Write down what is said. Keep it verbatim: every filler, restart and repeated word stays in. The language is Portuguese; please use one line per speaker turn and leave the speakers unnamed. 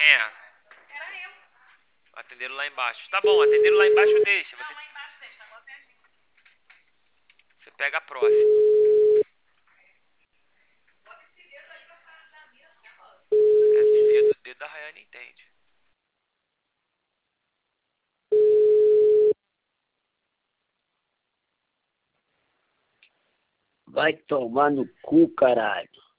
É, atenderam lá embaixo. Tá bom, atenderam lá embaixo, deixa. Você, você pega a próxima. É, desvia do dedo da Rayane, entende.
Vai tomar no cu, caralho.